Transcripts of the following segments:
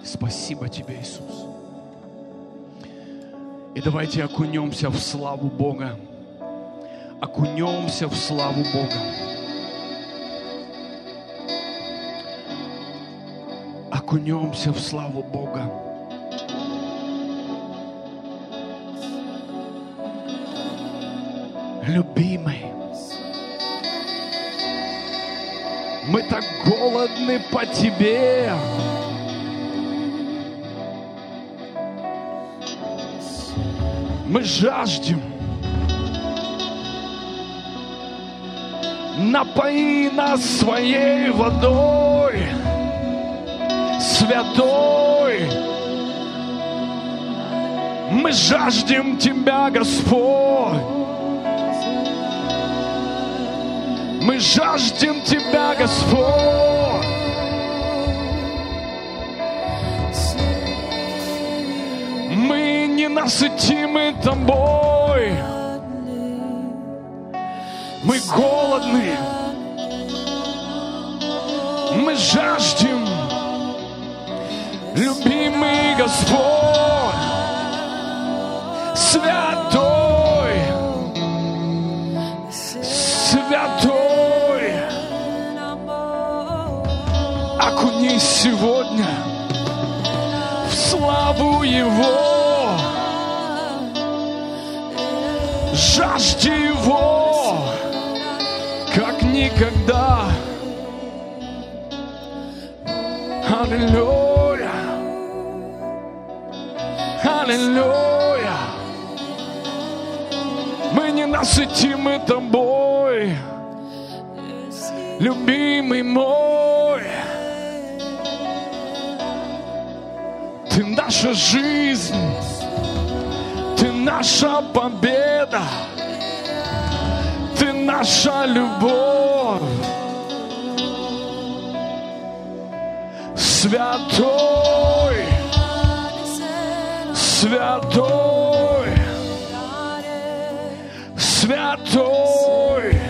Спасибо Тебе, Иисус. И давайте окунемся в славу Бога. Окунемся в славу Бога. Окунемся в славу Бога. Любимый, мы так голодны по Тебе. Мы жаждем. Напои нас своей водой, святой. Мы жаждем Тебя, Господь. Мы жаждем Тебя, Господь. Мы ненасытимы Тобой. Мы голодны. Мы жаждем, любимый Господь, святой, святой. Окунись сегодня в славу Его, жажди Его, как никогда. Аллилуйя, аллилуйя. Мы ненасытимы Тобой, любимый мой. Ты наша жизнь, Ты наша победа, Ты наша любовь. Святой, святой, святой.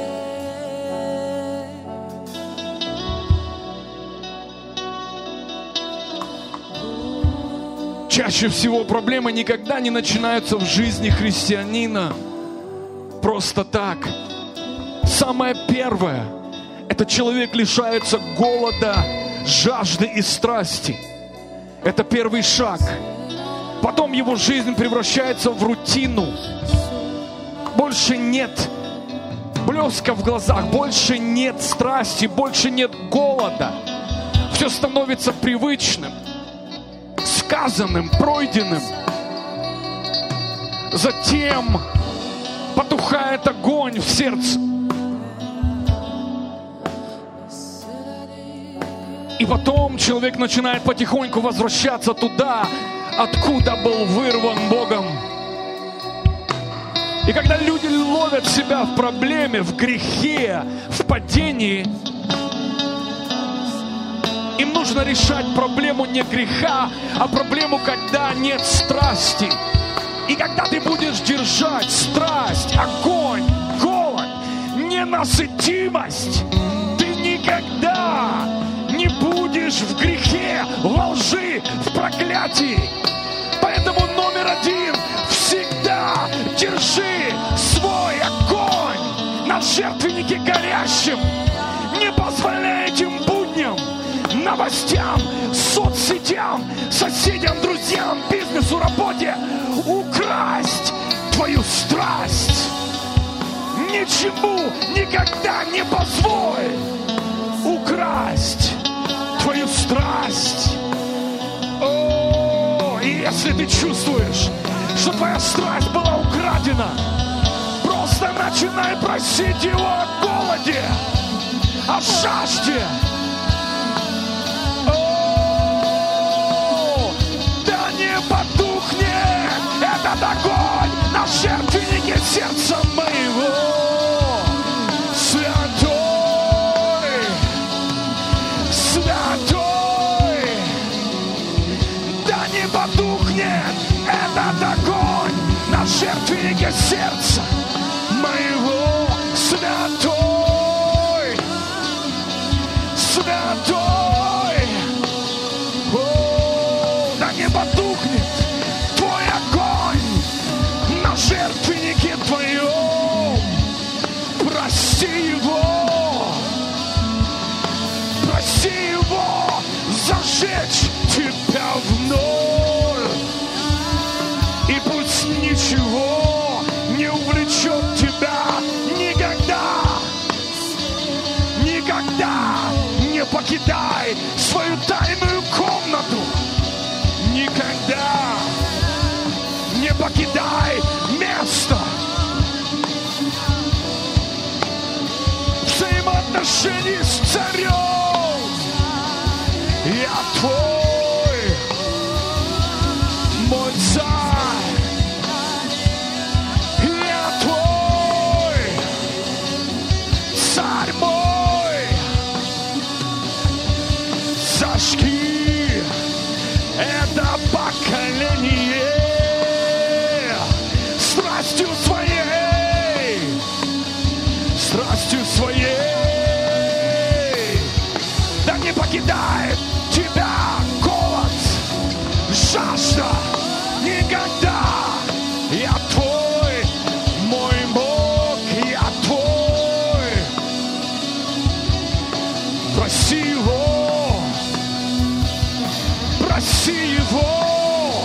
Чаще всего проблемы никогда не начинаются в жизни христианина просто так. Самое первое – это человек лишается голода, жажды и страсти. Это первый шаг. Потом его жизнь превращается в рутину. Больше нет блеска в глазах, больше нет страсти, больше нет голода. Все становится привычным, сказанным, пройденным. Затем потухает огонь в сердце. И потом человек начинает потихоньку возвращаться туда, откуда был вырван Богом. И когда люди ловят себя в проблеме, в грехе, в падении, им нужно решать проблему не греха, а проблему, когда нет страсти. И когда ты будешь держать страсть, огонь, голод, ненасытимость, ты никогда не будешь в грехе, во лжи, в проклятии. Поэтому номер один – всегда держи свой огонь на жертвеннике горящем. Не позволяй этим будням, новостям, соцсетям, соседям, друзьям, бизнесу, работе украсть твою страсть. Ничему никогда не позволь украсть твою страсть. О, и если ты чувствуешь, что твоя страсть была украдена, просто начинай просить Его о голоде, о жажде. О, да не потухнет этот огонь на жертвеннике сердца моего. Потухнет этот огонь на жертвеннике сердца моего. Святой, святой. О, сжечь тебя вновь. И пусть ничего не увлечет тебя никогда. Никогда не покидай свою тайную комнату. Никогда не покидай место взаимоотношений с царем. Я твой, мой царь. Я твой, царь мой. Зажги это поколение страстью своей, страстью своей. Да не покидает тебя голод, жажда никогда. Я твой, мой Бог, я твой. Проси его, проси его,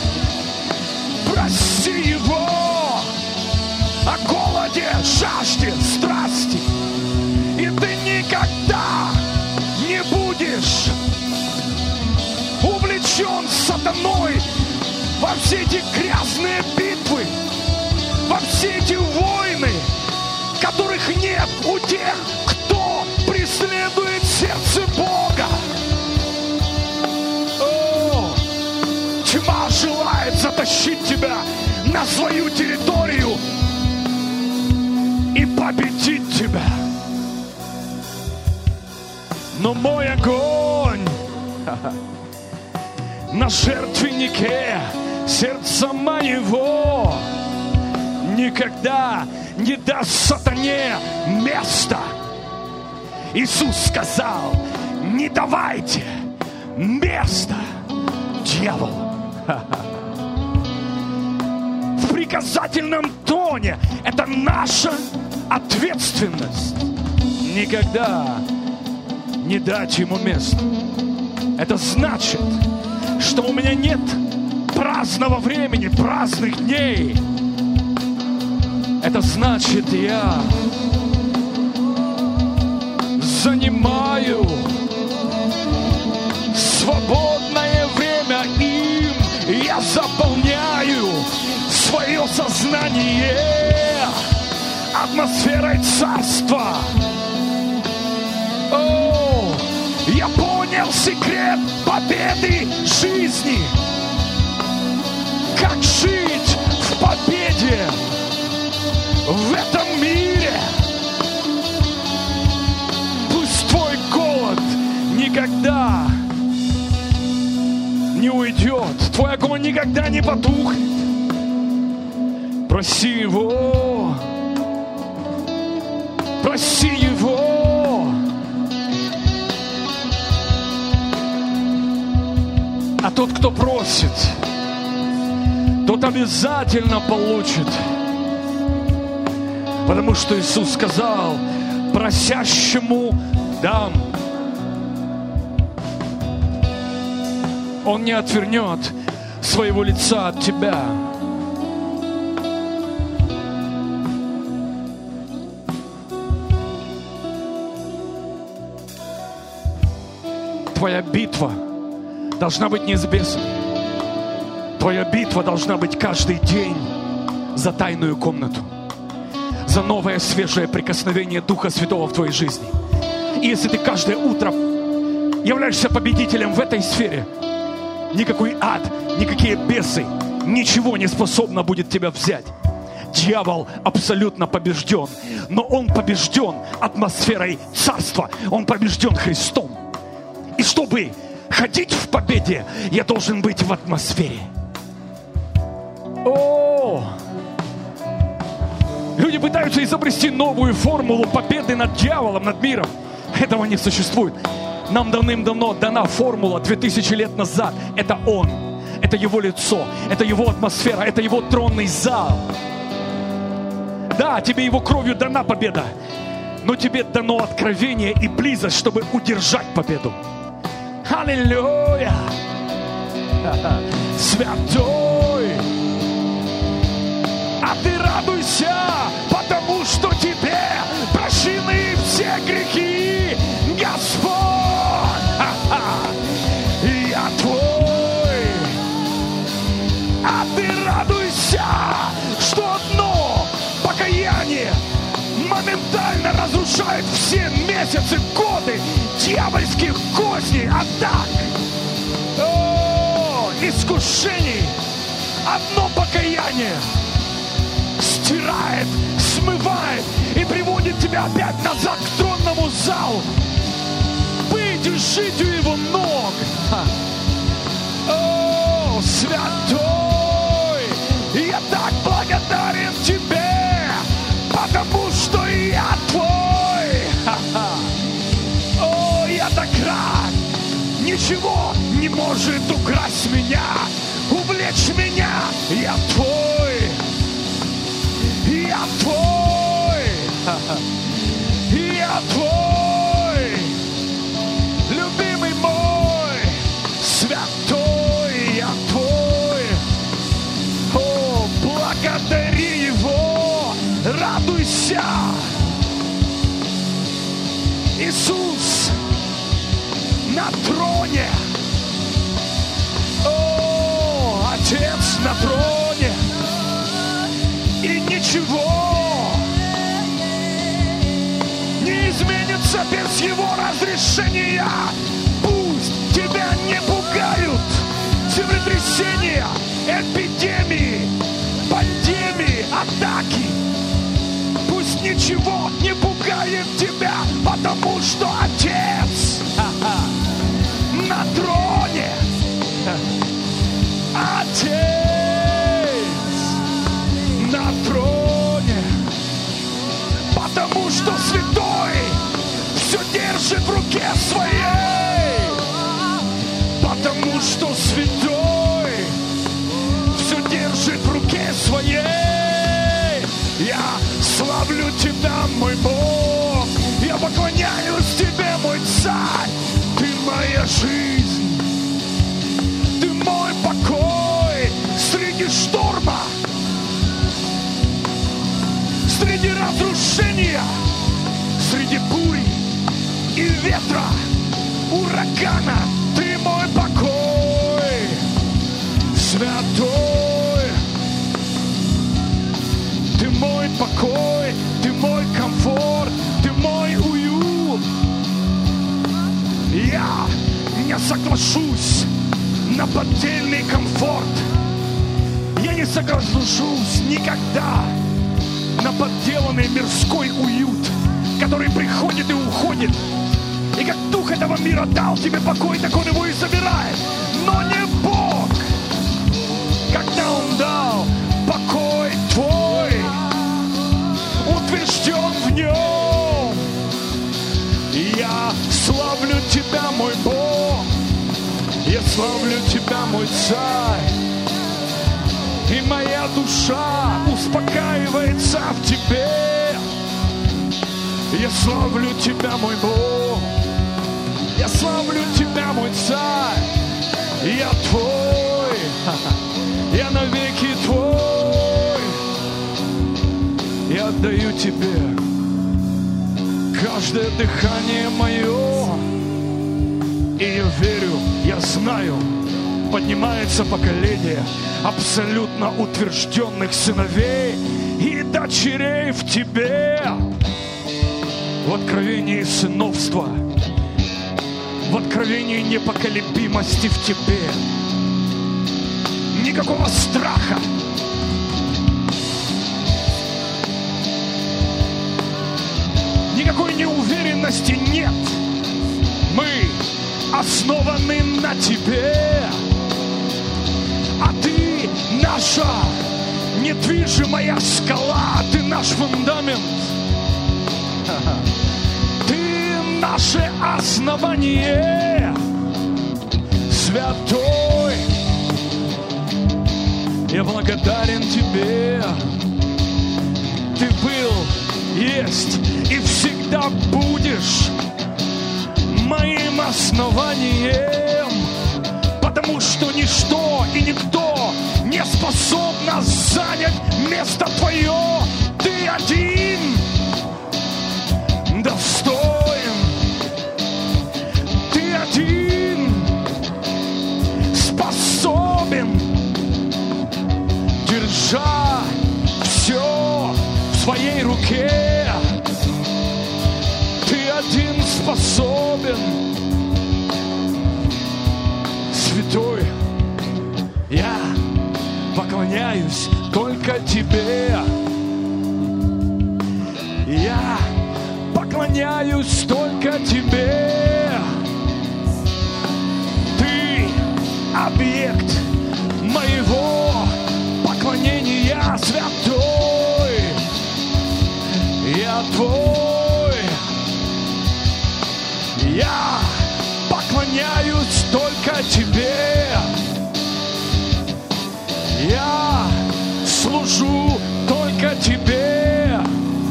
проси его о голоде, жажде, страсти. И ты никогда не будешь увлечен сатаной во все эти грязные битвы, во все эти войны, которых нет у тех, кто преследует сердце Бога. О, тьма желает затащить тебя на свою территорию и победить тебя. Но мой огонь на жертвеннике сердца моего никогда не даст сатане места. Иисус сказал: не давайте места дьяволу. В приказательном тоне это наша ответственность. Никогда не дать ему место. Это значит, что у меня нет праздного времени, праздных дней. Это значит, я занимаю свободное время им. Я заполняю свое сознание атмосферой царства. О, я понял секрет победы жизни. Как жить в победе в этом мире. Пусть твой голод никогда не уйдет, твой огонь никогда не потухнет. Проси его, проси его. А тот, кто просит, тот обязательно получит. Потому что Иисус сказал: просящему дам. Он не отвернет своего лица от тебя. Твоя битва должна быть не с бесом. Твоя битва должна быть каждый день за тайную комнату, за новое свежее прикосновение Духа Святого в твоей жизни. И если ты каждое утро являешься победителем в этой сфере, никакой ад, никакие бесы, ничего не способно будет тебя взять. Дьявол абсолютно побежден, но он побежден атмосферой царства, он побежден Христом. И чтобы ходить в победе, я должен быть в атмосфере. О! Люди пытаются изобрести новую формулу победы над дьяволом, над миром. Этого не существует. Нам давным-давно дана формула 2000 лет назад. Это Он, это Его лицо, это Его атмосфера, это Его тронный зал. Да, тебе Его кровью дана победа, но тебе дано откровение и близость, чтобы удержать победу. Аллилуйя. Святой. А ты радуйся, потому что тебе прощены все грехи, Господь. Я твой. А ты радуйся, что одно покаяние моментально разрушает все месяцы, годы дьявольских козней, атак, искушений. Одно покаяние стирает, смывает и приводит тебя опять назад к тронному залу. Быть и жить у его ног. О, святой, я так благодарен тебе, потому что я твой. О, я так рад. Ничего не может украсть меня, увлечь меня. Я твой. Я твой. Я твой. Любимый мой, святой, я твой. О, благодари его, радуйся. Иисус на троне. О, Отец на троне. И ничего не изменится без его разрешения. Пусть тебя не пугают землетрясения, эпидемии, пандемии, атаки. Пусть ничего не пугает тебя, потому что Отец на троне. Отец на троне. Потому что святой все держит в руке своей. Потому что святой все держит в руке своей. Я славлю тебя, мой Бог. Я поклоняюсь тебе, мой Царь. Ты моя жизнь. Ты мой покой среди шторма, среди разрушения, среди бури и ветра, урагана. Ты мой покой, святой. Ты мой покой, ты мой комфорт, ты мой уют. Я не соглашусь на поддельный комфорт. Я не соглашусь никогда на подделанный мирской уют, который приходит и уходит. И как дух этого мира дал тебе покой, так он его и забирает. Но не Бог. Когда он дал покой твой, утвержден в нем. Я славлю тебя, мой Бог. Я славлю тебя, мой Царь. И моя душа успокаивается в тебе. Я славлю тебя, мой Бог. Я славлю тебя, мой Царь. Я твой. Я навеки твой. Я отдаю тебе каждое дыхание мое. И я верю, я знаю, поднимается поколение абсолютно утвержденных сыновей и дочерей в тебе. В откровении сыновства, в откровении непоколебимости в тебе. Никакого страха. Никакой неуверенности нет. Мы основаны на тебе. А ты наша недвижимая скала. Ты наш фундамент. Ты наше основание. Святой, я благодарен тебе. Ты был, есть и всегда будешь моим основанием, потому что ничто и никто не способно занять место Твое. Ты один достоин, Ты один способен, держа все в своей руке. Ты один способен, Святой. Я поклоняюсь только Тебе. Я поклоняюсь только Тебе. Ты объект моего поклонения, Святой. Я Твой. Я поклоняюсь только Тебе. Я служу только Тебе.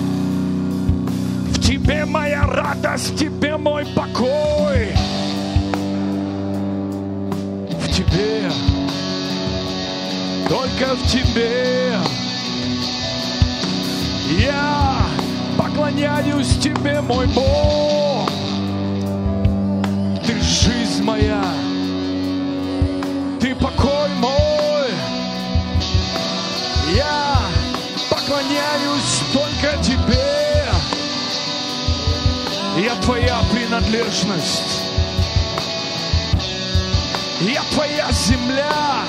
В Тебе моя радость, в Тебе мой покой. В Тебе, только в Тебе. Я поклоняюсь Тебе, мой Бог. Ты жизнь моя, Ты покой мой. Я поклоняюсь только Тебе. Я Твоя принадлежность. Я Твоя земля.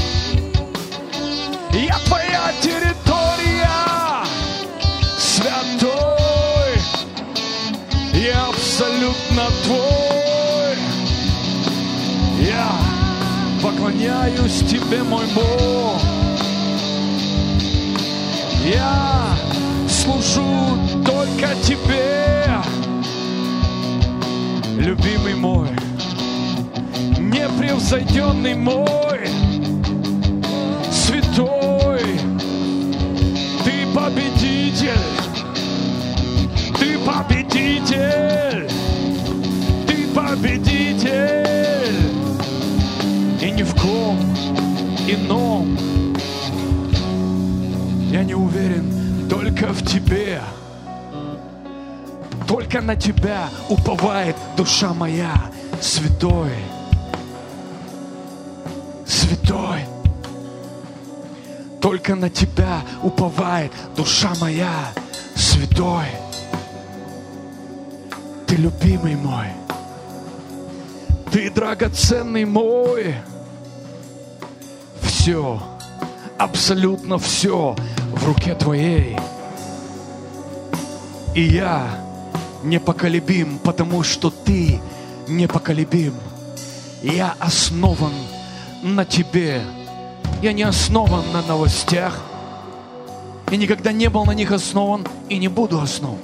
Я Твоя территория. Святой. Я абсолютно Твой. Я поклоняюсь Тебе, мой Бог. Я служу только Тебе, любимый мой, непревзойденный мой, Святой. Ты победитель, Ты победитель, Ты победитель, и ни в ком ином я не уверен, только в Тебе. Только на Тебя уповает душа моя, Святой. Святой. Только на Тебя уповает душа моя, Святой. Ты любимый мой. Ты драгоценный мой. Все, абсолютно все в руке Твоей. И я непоколебим, потому что Ты непоколебим. Я основан на Тебе. Я не основан на новостях. И никогда не был на них основан и не буду основан.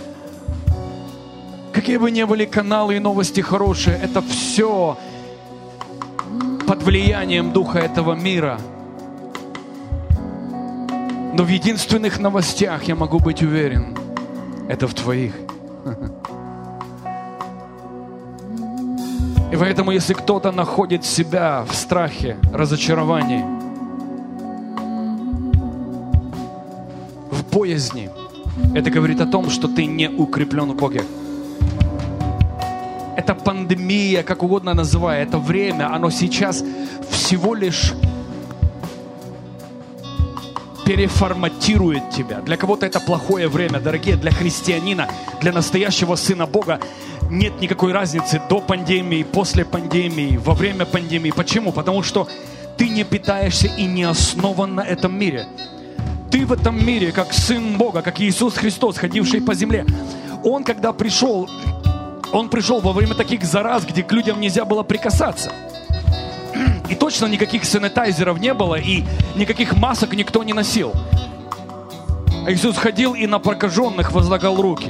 Какие бы ни были каналы и новости хорошие, это все под влиянием духа этого мира. Но в единственных новостях я могу быть уверен, это в Твоих. И поэтому, если кто-то находит себя в страхе, разочаровании, в боязни, это говорит о том, что ты не укреплен в Боге. Это пандемия, как угодно называй, это время, оно сейчас всего лишь переформатирует тебя. Для кого-то это плохое время, дорогие, для христианина, для настоящего сына Бога нет никакой разницы до пандемии, после пандемии, во время пандемии. Почему? Потому что ты не питаешься и не основан на этом мире. Ты в этом мире, как Сын Бога, как Иисус Христос, ходивший по земле. Он, когда пришел, Он пришел во время таких зараз, где к людям нельзя было прикасаться. И точно никаких санитайзеров не было, и никаких масок никто не носил. А Иисус ходил и на прокаженных возлагал руки.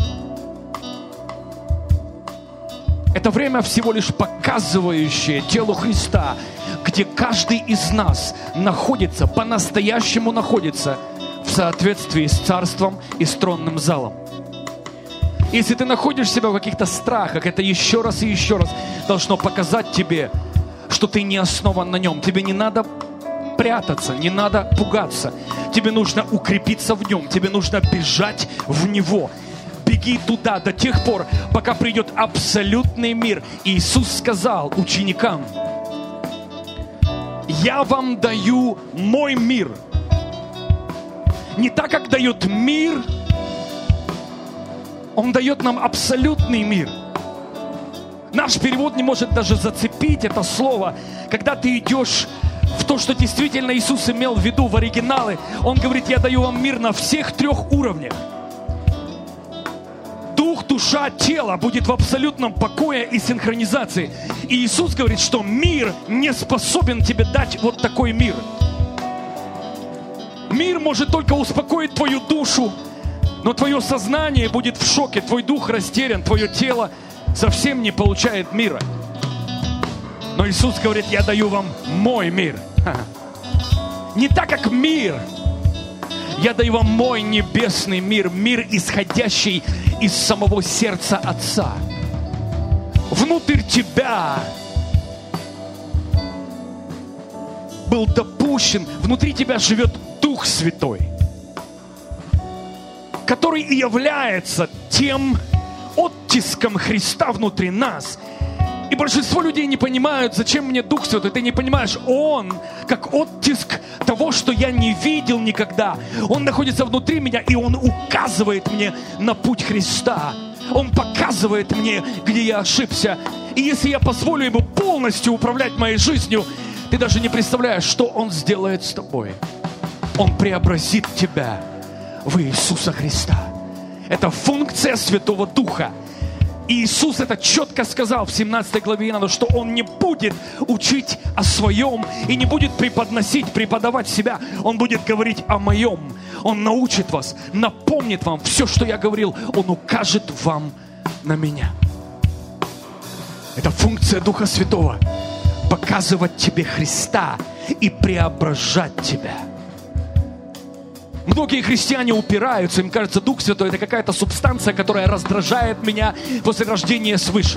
Это время всего лишь показывающее телу Христа, где каждый из нас находится, по-настоящему находится в соответствии с царством и с тронным залом. Если ты находишь себя в каких-то страхах, это еще раз и еще раз должно показать тебе, что ты не основан на нем. Тебе не надо прятаться, не надо пугаться. Тебе нужно укрепиться в нем, тебе нужно бежать в него. Беги туда до тех пор, пока придет абсолютный мир. Иисус сказал ученикам: я вам даю мой мир. Не так, как дает мир, Он дает нам абсолютный мир. Наш перевод не может даже зацепить это слово. Когда ты идешь в то, что действительно Иисус имел в виду в оригинале, Он говорит: я даю вам мир на всех 3 уровнях. Дух, душа, тело будет в абсолютном покое и синхронизации. И Иисус говорит, что мир не способен тебе дать вот такой мир. Мир может только успокоить твою душу, но твое сознание будет в шоке, твой дух растерян, твое тело совсем не получает мира. Но Иисус говорит: я даю вам мой мир. Не так, как мир. Я даю вам мой небесный мир, мир, исходящий из самого сердца Отца. Внутрь тебя был допущен, внутри тебя живет Дух Святой, который и является тем оттиском Христа внутри нас. И большинство людей не понимают, зачем мне Дух Святой. Ты не понимаешь, Он как оттиск того, что я не видел никогда. Он находится внутри меня, и Он указывает мне на путь Христа. Он показывает мне, где я ошибся. И если я позволю Ему полностью управлять моей жизнью, ты даже не представляешь, что Он сделает с тобой. Он преобразит тебя в Иисуса Христа. Это функция Святого Духа. И Иисус это четко сказал в 17 главе Иоанна, что Он не будет учить о своем и не будет преподавать себя. Он будет говорить о моем. Он научит вас, напомнит вам все, что я говорил. Он укажет вам на меня. Это функция Духа Святого. Показывать тебе Христа и преображать тебя. Многие христиане упираются, им кажется, Дух Святой — это какая-то субстанция, которая раздражает меня после рождения свыше.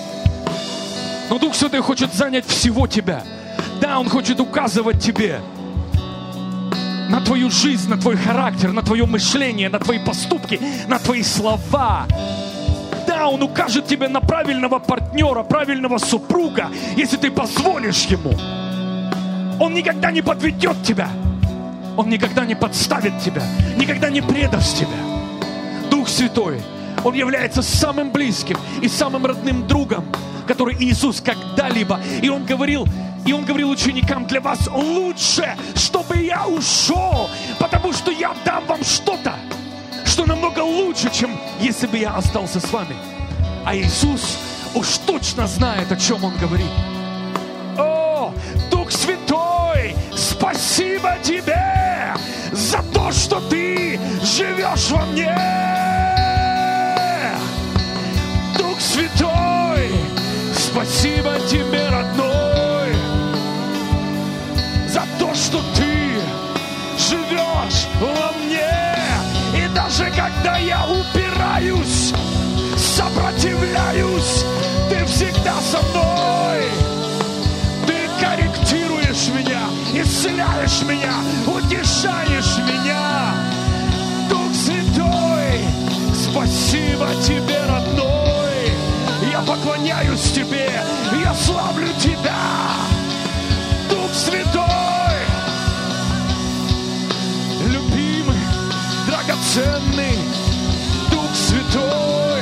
Но Дух Святой хочет занять всего тебя. Да, Он хочет указывать тебе на твою жизнь, на твой характер, на твое мышление, на твои поступки, на твои слова. Да, Он укажет тебе на правильного партнера, правильного супруга, если ты позволишь Ему. Он никогда не подведет тебя. Он никогда не подставит тебя, никогда не предаст тебя. Дух Святой, Он является самым близким и самым родным другом, который Иисус когда-либо. И Он говорил ученикам: для вас лучше, чтобы я ушел, потому что я дам вам что-то, что намного лучше, чем если бы я остался с вами. А Иисус уж точно знает, о чем Он говорит. О, Дух Святой, спасибо Тебе за то, что Ты живешь во мне. Дух Святой, спасибо Тебе, родной, за то, что Ты живешь во мне. И даже когда я упираюсь, сопротивляюсь, Ты всегда со мной. Ты корректируешь меня, исцеляешь меня, утешаешь меня. Дух Святой, спасибо Тебе, родной. Я поклоняюсь Тебе, я славлю Тебя. Дух Святой, любимый, драгоценный Дух Святой.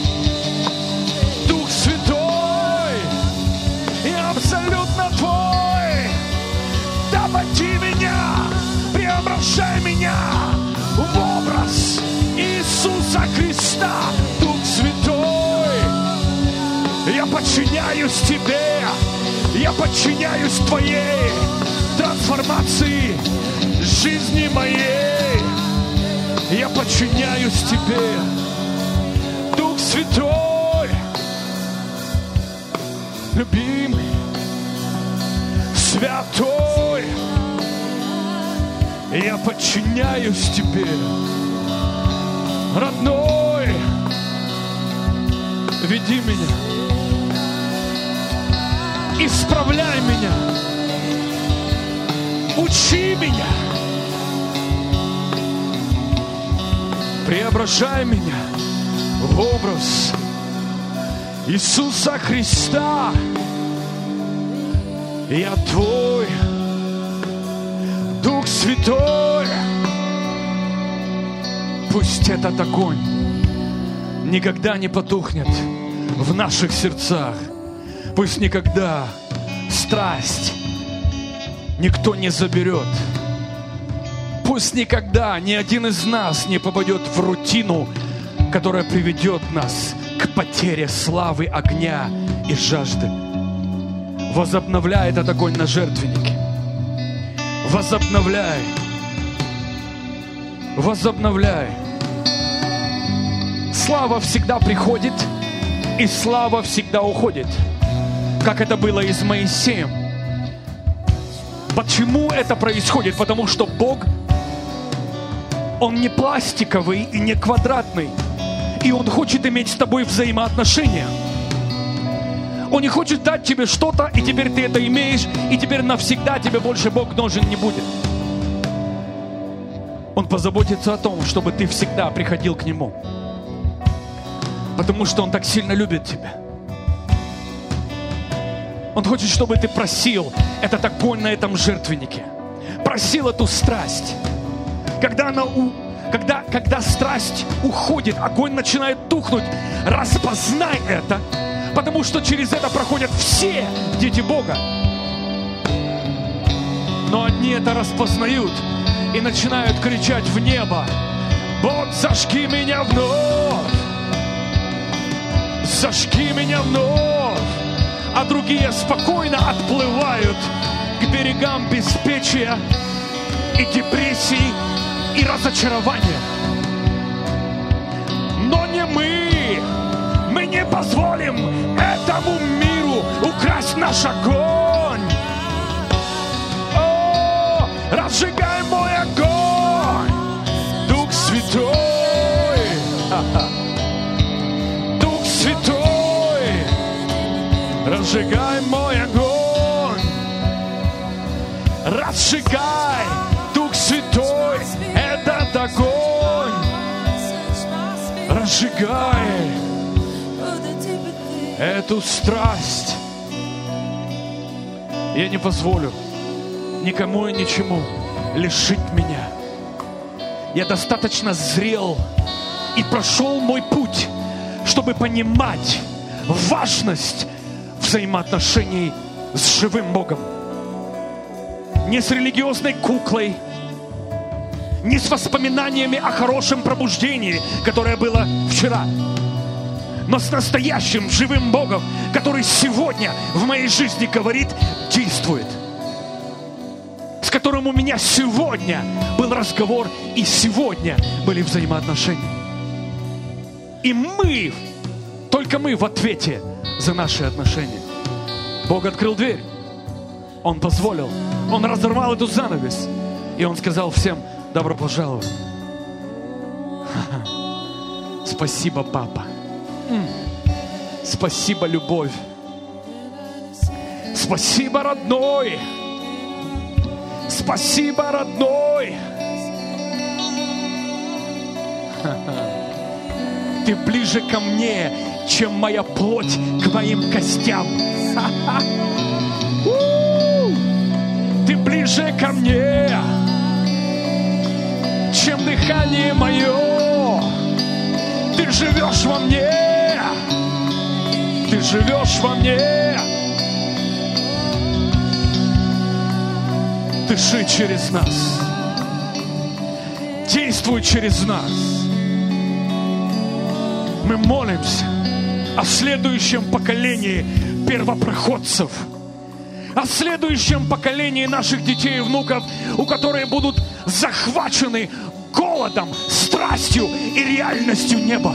Дух Святой, я абсолютно Твой. Обойди меня, преображай меня в образ Иисуса Христа. Дух Святой, я подчиняюсь Тебе, я подчиняюсь Твоей трансформации жизни моей. Я подчиняюсь Тебе, Дух Святой, любимый, святой. Я подчиняюсь Тебе, родной. Веди меня. Исправляй меня. Учи меня. Преображай меня в образ Иисуса Христа. Я Твой, Дух Святой. Пусть этот огонь никогда не потухнет в наших сердцах. Пусть никогда страсть никто не заберет. Пусть никогда ни один из нас не попадет в рутину, которая приведет нас к потере славы, огня и жажды. Возобновляй этот огонь на жертвеннике. Возобновляй. Возобновляй. Слава всегда приходит, и слава всегда уходит, как это было и с Моисеем. Почему это происходит? Потому что Бог, Он не пластиковый и не квадратный, и Он хочет иметь с тобой взаимоотношения. Он не хочет дать тебе что-то, и теперь ты это имеешь, и теперь навсегда тебе больше Бог нужен не будет. Он позаботится о том, чтобы ты всегда приходил к Нему. Потому что Он так сильно любит тебя. Он хочет, чтобы ты просил этот огонь на этом жертвеннике. Просил эту страсть. Когда страсть уходит, огонь начинает тухнуть. Распознай это. Потому что через это проходят все дети Бога. Но одни это распознают и начинают кричать в небо: Бог, зажги меня вновь! Зажги меня вновь! А другие спокойно отплывают к берегам беспечия и депрессии и разочарования. Но не мы! Мы не позволим этому миру украсть наш огонь. О, разжигай мой огонь, Дух Святой. Дух Святой, разжигай мой огонь. Разжигай, Дух Святой, этот огонь. Разжигай эту страсть. Я не позволю никому и ничему лишить меня. Я достаточно зрел и прошел мой путь, чтобы понимать важность взаимоотношений с живым Богом. Не с религиозной куклой, не с воспоминаниями о хорошем пробуждении, которое было вчера, но с настоящим живым Богом, который сегодня в моей жизни говорит, действует. С которым у меня сегодня был разговор, и сегодня были взаимоотношения. И мы, только мы в ответе за наши отношения. Бог открыл дверь. Он позволил. Он разорвал эту занавес. И Он сказал всем: добро пожаловать. Спасибо, папа. Спасибо, любовь. Спасибо, родной. Спасибо, родной. Ты ближе ко мне, чем моя плоть к моим костям. Ты ближе ко мне, чем дыхание мое. Ты живешь во мне. Ты живешь во мне. Дыши через нас. Действуй через нас. Мы молимся о следующем поколении первопроходцев, о следующем поколении наших детей и внуков, у которых будут захвачены голодом, страстью и реальностью неба.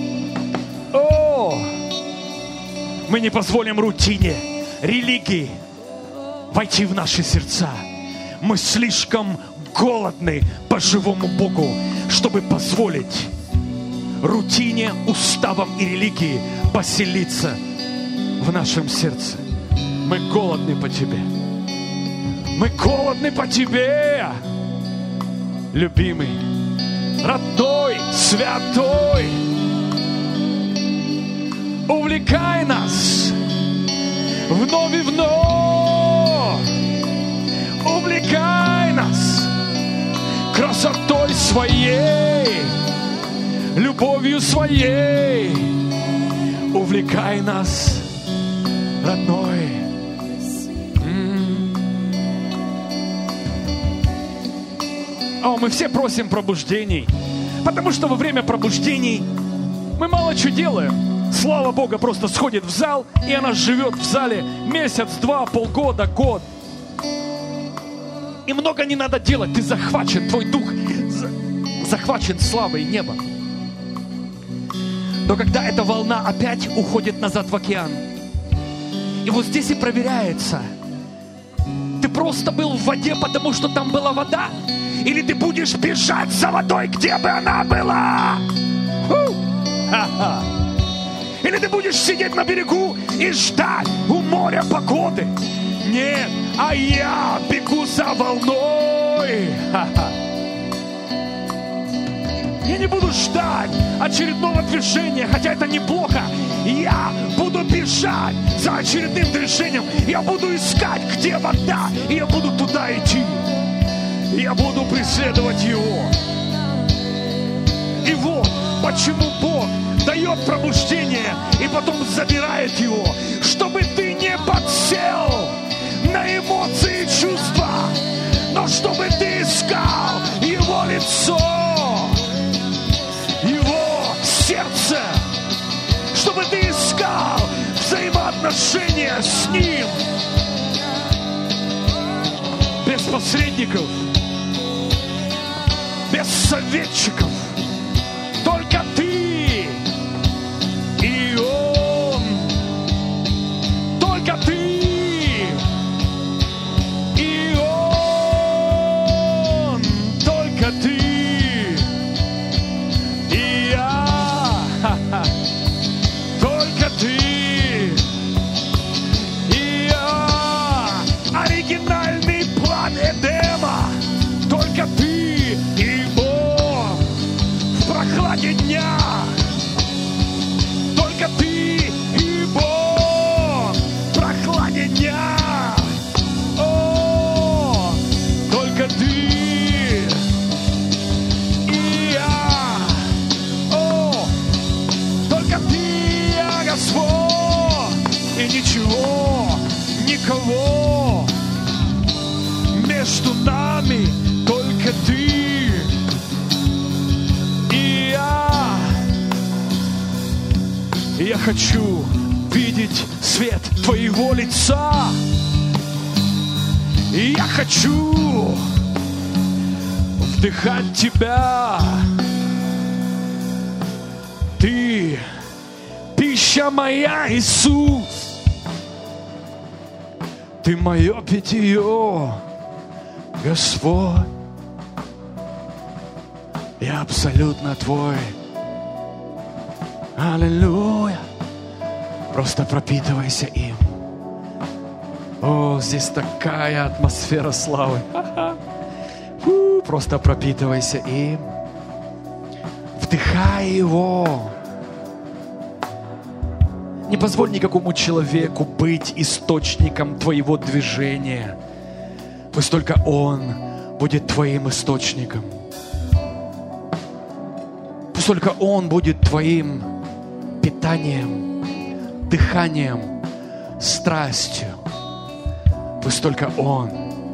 О! Мы не позволим рутине, религии войти в наши сердца. Мы слишком голодны по живому Богу, чтобы позволить рутине, уставам и религии поселиться в нашем сердце. Мы голодны по Тебе. Мы голодны по Тебе, любимый, родной, святой. Увлекай нас вновь и вновь. Увлекай нас красотой своей, любовью своей. Увлекай нас, родной. Мы все просим пробуждений, потому что во время пробуждений мы мало что делаем. Слава Бога просто сходит в зал, и она живет в зале месяц, два, полгода, год. И много не надо делать, ты захвачен, твой дух захвачен славой неба. Но когда эта волна опять уходит назад в океан, и вот здесь и проверяется, ты просто был в воде, потому что там была вода, или ты будешь бежать за водой, где бы она была? Или ты будешь сидеть на берегу и ждать у моря погоды? Нет, а я бегу за волной. Я не буду ждать очередного движения, хотя это неплохо. Я буду бежать за очередным движением. Я буду искать, где вода, и я буду туда идти. Я буду преследовать его. И вот почему Бог дает пробуждение и потом забирает его, чтобы ты не подсел на эмоции и чувства, но чтобы ты искал его лицо, его сердце, чтобы ты искал взаимоотношения с ним без посредников, без советчиков, только ты и он, только ты и он, только ты и я, только ты и я, оригинальный план Эдема, только ты и Бог в прохладе дня. Только ты и Бог в прохладе дня. О, только ты и я. О, только ты и я, Господь. И ничего, никого между нами, только ты и я. Я хочу видеть свет твоего лица. И я хочу вдыхать тебя. Ты пища моя, Иисус. Ты мое питье, Господь. Я абсолютно твой. Аллилуйя. Просто пропитывайся им. О, здесь такая атмосфера славы. Просто пропитывайся им. Вдыхай его. Не позволь никакому человеку быть источником твоего движения. Пусть только он будет твоим источником. Пусть только он будет твоим питанием, дыханием, страстью. Пусть только он.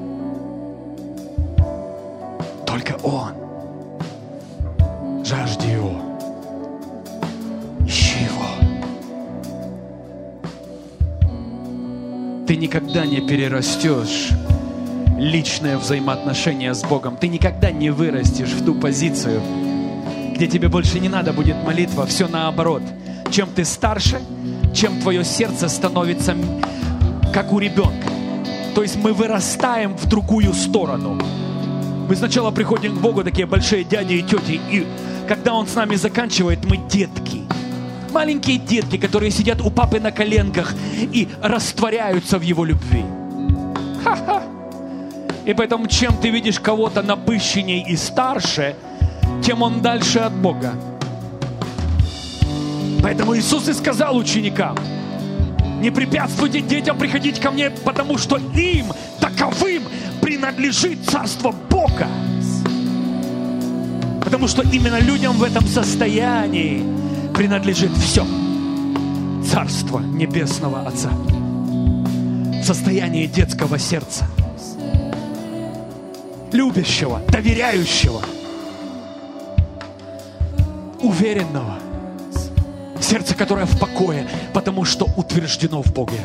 Жажди его. Ищи его. Ты никогда не перерастешь личное взаимоотношение с Богом. Ты никогда не вырастешь в ту позицию, где тебе больше не надо будет молитва. Все наоборот. Чем ты старше, чем твое сердце становится как у ребенка. То есть мы вырастаем в другую сторону. Мы сначала приходим к Богу, такие большие дяди и тети, и когда Он с нами заканчивает, мы детки. Маленькие детки, которые сидят у папы на коленках и растворяются в Его любви. Ха-ха. И поэтому, чем ты видишь кого-то напыщенней и старше, тем он дальше от Бога. Поэтому Иисус и сказал ученикам: не препятствуйте детям приходить ко мне, потому что им, таковым, принадлежит Царство Бога. Потому что именно людям в этом состоянии принадлежит все. Царство Небесного Отца. В состоянии детского сердца. Любящего, доверяющего, уверенного. Сердце, которое в покое, потому что утверждено в Боге.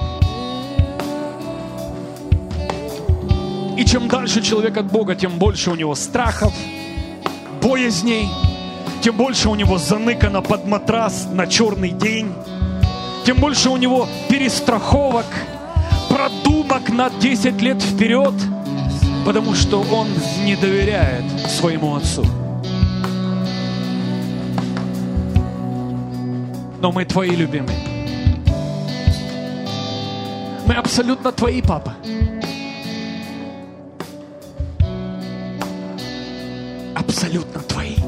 И чем дальше человек от Бога, тем больше у него страхов, боязней, тем больше у него заныкано под матрас на черный день, тем больше у него перестраховок, продумок на 10 лет вперед, потому что он не доверяет своему Отцу. Но мы Твои любимые. Мы абсолютно Твои, Папа. Абсолютно Твои.